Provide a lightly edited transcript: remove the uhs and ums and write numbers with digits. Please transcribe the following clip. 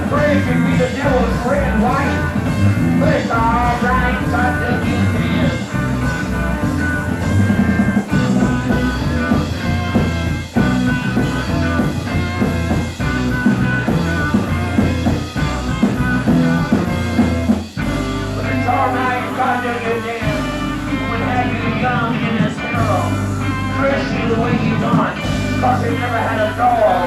Pray can be the devil's red wife. But it's alright, God does you can. But it's alright, God does you can. When have you young in this world, curse you the way you want, cause they never had a dog.